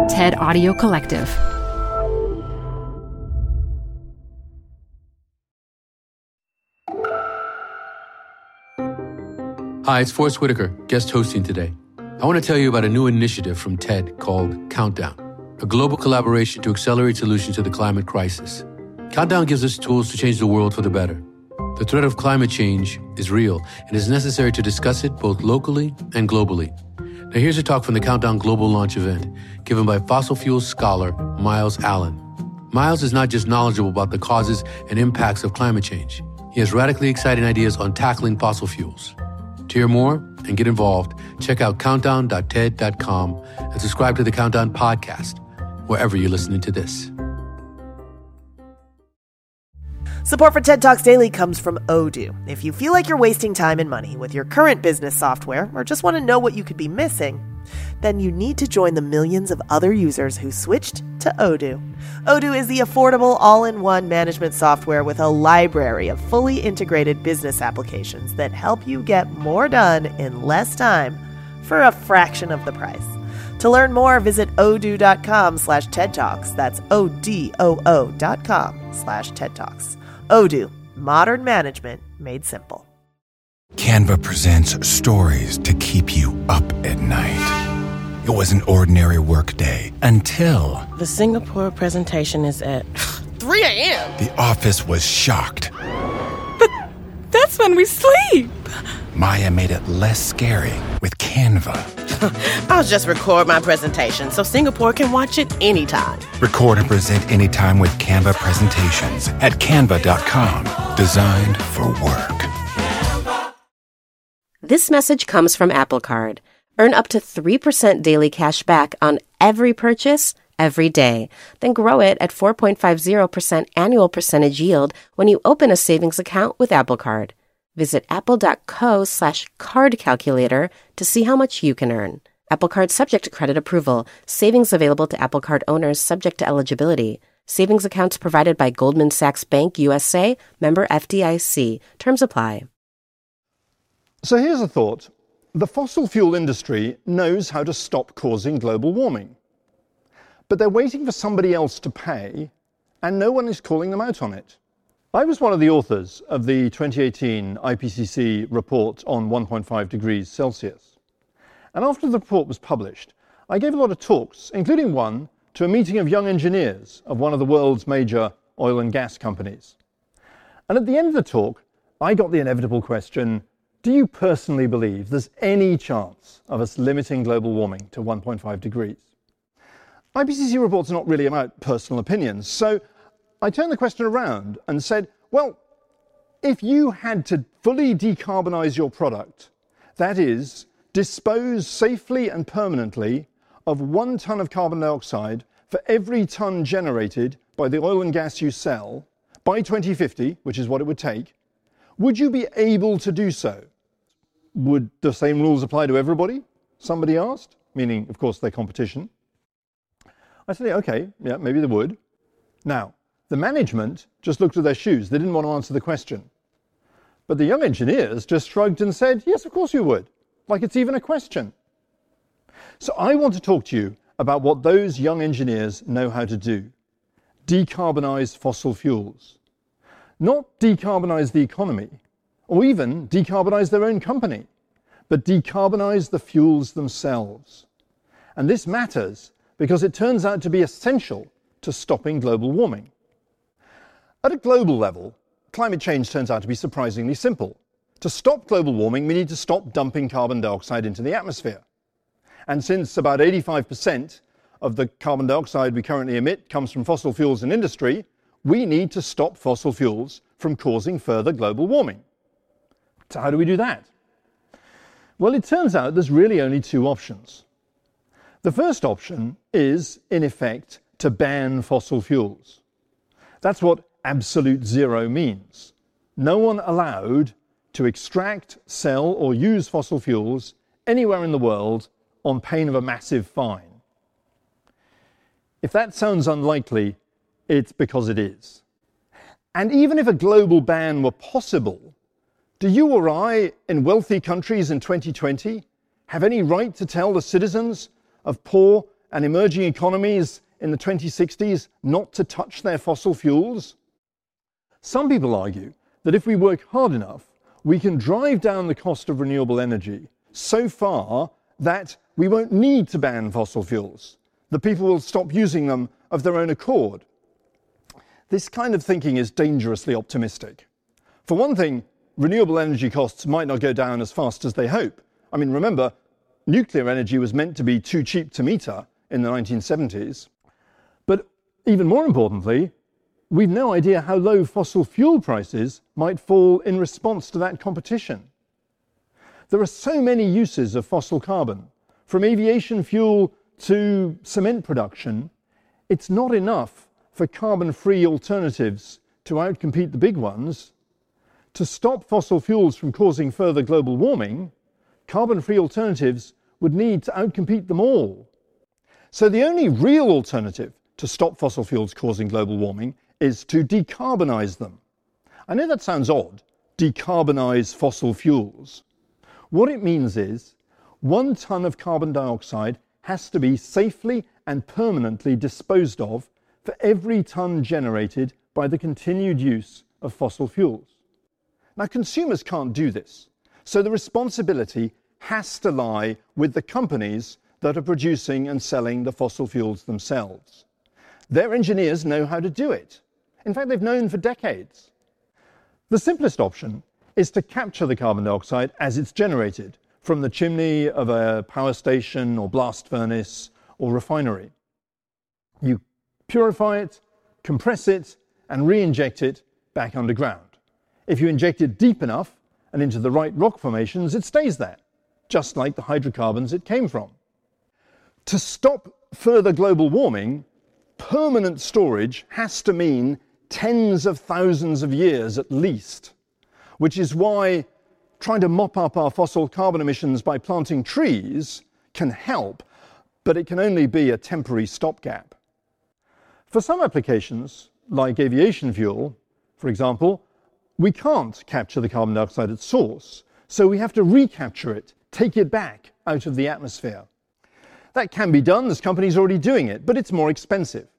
TED Audio Collective. Hi, it's Forrest Whitaker, guest hosting today. I want to tell you about a new initiative from TED called Countdown, a global collaboration to accelerate solutions to the climate crisis. Countdown gives us tools to change the world for the better. The threat of climate change is real and it is necessary to discuss it both locally and globally. Now here's a talk from the Countdown Global Launch event given by fossil fuels scholar Miles Allen. Miles is not just knowledgeable about the causes and impacts of climate change. He has radically exciting ideas on tackling fossil fuels. To hear more and get involved, check out countdown.ted.com and subscribe to the Countdown podcast, wherever you're listening to this. Support for TED Talks Daily comes from Odoo. If you feel like you're wasting time and money with your current business software or just want to know what you could be missing, then you need to join the millions of other users who switched to Odoo. Odoo is the affordable all-in-one management software with a library of fully integrated business applications that help you get more done in less time for a fraction of the price. To learn more, visit odoo.com/TED Talks. That's ODOO.com/TED Talks. Odoo, modern management made simple. Canva presents stories to keep you up at night. It was an ordinary workday until... The Singapore presentation is at 3 a.m. The office was shocked. But that's when we sleep. Maya made it less scary with Canva. I'll just record my presentation so Singapore can watch it anytime. Record and present anytime with Canva presentations at canva.com. Designed for work. This message comes from Apple Card. Earn up to 3% daily cash back on every purchase, every day. Then grow it at 4.50% annual percentage yield when you open a savings account with Apple Card. Visit apple.co/card calculator to see how much you can earn. Apple Card subject to credit approval. Savings available to Apple Card owners subject to eligibility. Savings accounts provided by Goldman Sachs Bank USA, member FDIC. Terms apply. So here's a thought. The fossil fuel industry knows how to stop causing global warming. But they're waiting for somebody else to pay, and no one is calling them out on it. I was one of the authors of the 2018 IPCC report on 1.5 degrees Celsius. And after the report was published, I gave a lot of talks, including one to a meeting of young engineers of one of the world's major oil and gas companies. And at the end of the talk, I got the inevitable question, do you personally believe there's any chance of us limiting global warming to 1.5 degrees? IPCC reports are not really about personal opinions, so I turned the question around and said, well, if you had to fully decarbonize your product, that is, dispose safely and permanently of 1 ton of carbon dioxide for every ton generated by the oil and gas you sell by 2050, which is what it would take, would you be able to do so? Would the same rules apply to everybody? Somebody asked, meaning, of course, their competition. I said, okay, yeah, maybe they would. Now, the management just looked at their shoes. They didn't want to answer the question. But the young engineers just shrugged and said, yes, of course you would. Like it's even a question. So I want to talk to you about what those young engineers know how to do. Decarbonize fossil fuels. Not decarbonize the economy, or even decarbonize their own company, but decarbonize the fuels themselves. And this matters because it turns out to be essential to stopping global warming. At a global level, climate change turns out to be surprisingly simple. To stop global warming, we need to stop dumping carbon dioxide into the atmosphere. And since about 85% of the carbon dioxide we currently emit comes from fossil fuels and industry, we need to stop fossil fuels from causing further global warming. So how do we do that? Well, it turns out there's really only 2 options. The first option is, in effect, to ban fossil fuels. That's what absolute zero means. No one allowed to extract, sell, or use fossil fuels anywhere in the world on pain of a massive fine. If that sounds unlikely, it's because it is. And even if a global ban were possible, do you or I in wealthy countries in 2020 have any right to tell the citizens of poor and emerging economies in the 2060s not to touch their fossil fuels? Some people argue that if we work hard enough, we can drive down the cost of renewable energy so far that we won't need to ban fossil fuels. The people will stop using them of their own accord. This kind of thinking is dangerously optimistic. For one thing, renewable energy costs might not go down as fast as they hope. I mean, remember, nuclear energy was meant to be too cheap to meter in the 1970s. But even more importantly, we've no idea how low fossil fuel prices might fall in response to that competition. There are so many uses of fossil carbon, from aviation fuel to cement production. It's not enough for carbon-free alternatives to outcompete the big ones. To stop fossil fuels from causing further global warming, carbon-free alternatives would need to outcompete them all. So the only real alternative to stop fossil fuels causing global warming is to decarbonize them. I know that sounds odd, decarbonize fossil fuels. What it means is 1 ton of carbon dioxide has to be safely and permanently disposed of for every ton generated by the continued use of fossil fuels. Now, consumers can't do this, so the responsibility has to lie with the companies that are producing and selling the fossil fuels themselves. Their engineers know how to do it. In fact, they've known for decades. The simplest option is to capture the carbon dioxide as it's generated from the chimney of a power station or blast furnace or refinery. You purify it, compress it, and re-inject it back underground. If you inject it deep enough and into the right rock formations, it stays there, just like the hydrocarbons it came from. To stop further global warming, permanent storage has to mean tens of thousands of years at least, which is why trying to mop up our fossil carbon emissions by planting trees can help, but it can only be a temporary stopgap. For some applications, like aviation fuel, for example, we can't capture the carbon dioxide at source, so we have to recapture it, take it back out of the atmosphere. That can be done, there's companies already doing it, but it's more expensive.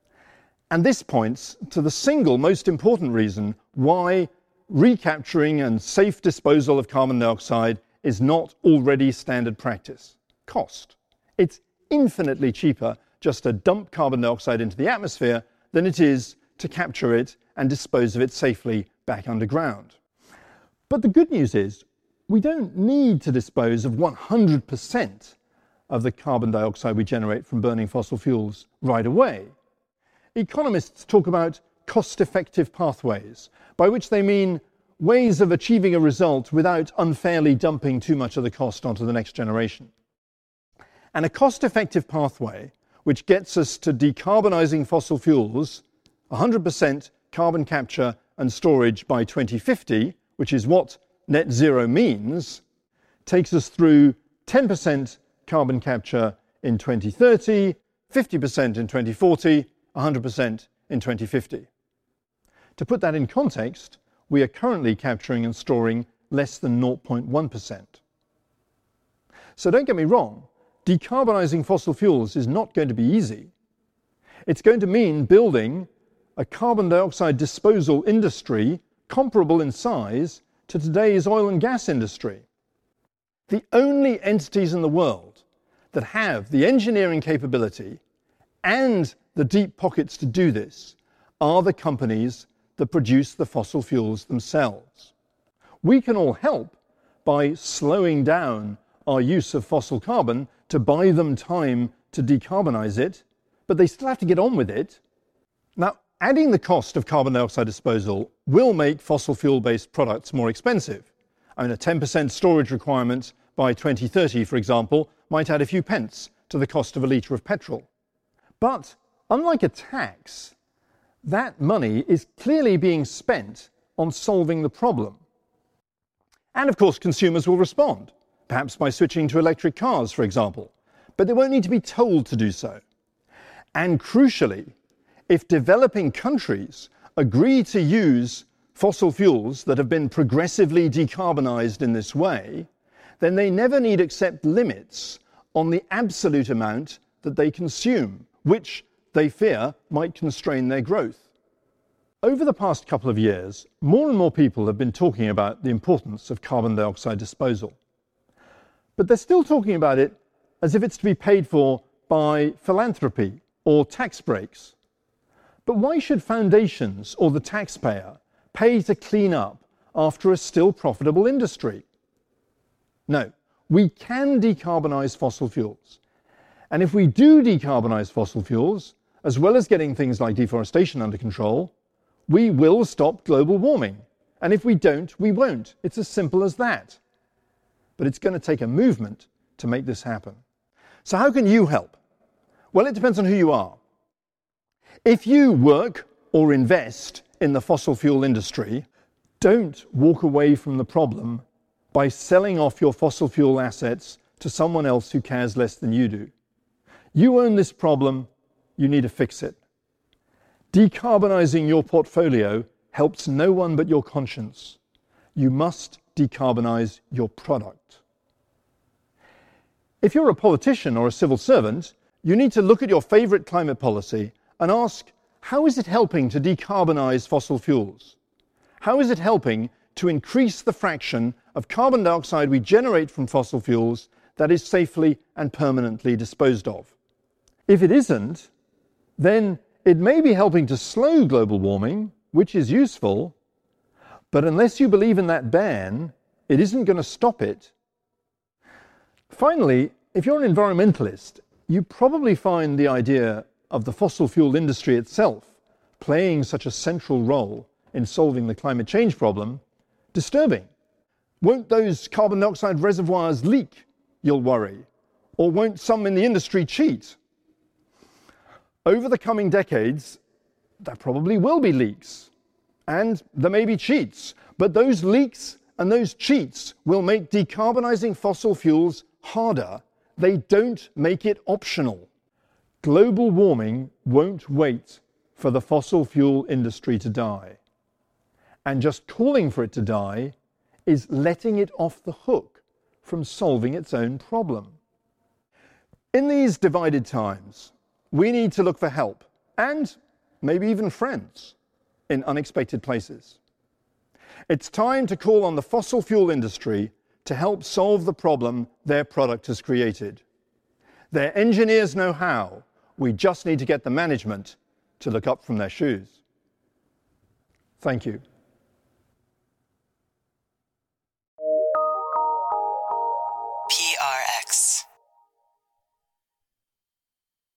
And this points to the single most important reason why recapturing and safe disposal of carbon dioxide is not already standard practice: cost. It's infinitely cheaper just to dump carbon dioxide into the atmosphere than it is to capture it and dispose of it safely back underground. But the good news is we don't need to dispose of 100% of the carbon dioxide we generate from burning fossil fuels right away. Economists talk about cost-effective pathways, by which they mean ways of achieving a result without unfairly dumping too much of the cost onto the next generation. And a cost-effective pathway which gets us to decarbonizing fossil fuels, 100% carbon capture and storage by 2050, which is what net zero means, takes us through 10% carbon capture in 2030, 50% in 2040, 100% in 2050. To put that in context, we are currently capturing and storing less than 0.1%. So don't get me wrong, decarbonizing fossil fuels is not going to be easy. It's going to mean building a carbon dioxide disposal industry comparable in size to today's oil and gas industry. The only entities in the world that have the engineering capability and the deep pockets to do this are the companies that produce the fossil fuels themselves. We can all help by slowing down our use of fossil carbon to buy them time to decarbonize it, but they still have to get on with it. Now, adding the cost of carbon dioxide disposal will make fossil fuel-based products more expensive. I mean, a 10% storage requirement by 2030, for example, might add a few pence to the cost of a litre of petrol. But unlike a tax, that money is clearly being spent on solving the problem. And of course, consumers will respond, perhaps by switching to electric cars, for example, but they won't need to be told to do so. And crucially, if developing countries agree to use fossil fuels that have been progressively decarbonized in this way, then they never need accept limits on the absolute amount that they consume, which they fear might constrain their growth. Over the past couple of years, more and more people have been talking about the importance of carbon dioxide disposal. But they're still talking about it as if it's to be paid for by philanthropy or tax breaks. But why should foundations or the taxpayer pay to clean up after a still profitable industry? No, we can decarbonize fossil fuels. And if we do decarbonize fossil fuels, as well as getting things like deforestation under control, we will stop global warming. And if we don't, we won't. It's as simple as that. But it's going to take a movement to make this happen. So how can you help? Well, it depends on who you are. If you work or invest in the fossil fuel industry, don't walk away from the problem by selling off your fossil fuel assets to someone else who cares less than you do. You own this problem, you need to fix it. Decarbonizing your portfolio helps no one but your conscience. You must decarbonize your product. If you're a politician or a civil servant, you need to look at your favorite climate policy and ask, how is it helping to decarbonize fossil fuels? How is it helping to increase the fraction of carbon dioxide we generate from fossil fuels that is safely and permanently disposed of? If it isn't, then it may be helping to slow global warming, which is useful, but unless you believe in that ban, it isn't going to stop it. Finally, if you're an environmentalist, you probably find the idea of the fossil fuel industry itself playing such a central role in solving the climate change problem disturbing. Won't those carbon dioxide reservoirs leak, you'll worry? Or won't some in the industry cheat? Over the coming decades, there probably will be leaks, and there may be cheats, but those leaks and those cheats will make decarbonizing fossil fuels harder. They don't make it optional. Global warming won't wait for the fossil fuel industry to die. And just calling for it to die is letting it off the hook from solving its own problem. In these divided times, we need to look for help, and maybe even friends, in unexpected places. It's time to call on the fossil fuel industry to help solve the problem their product has created. Their engineers know how. We just need to get the management to look up from their shoes. Thank you.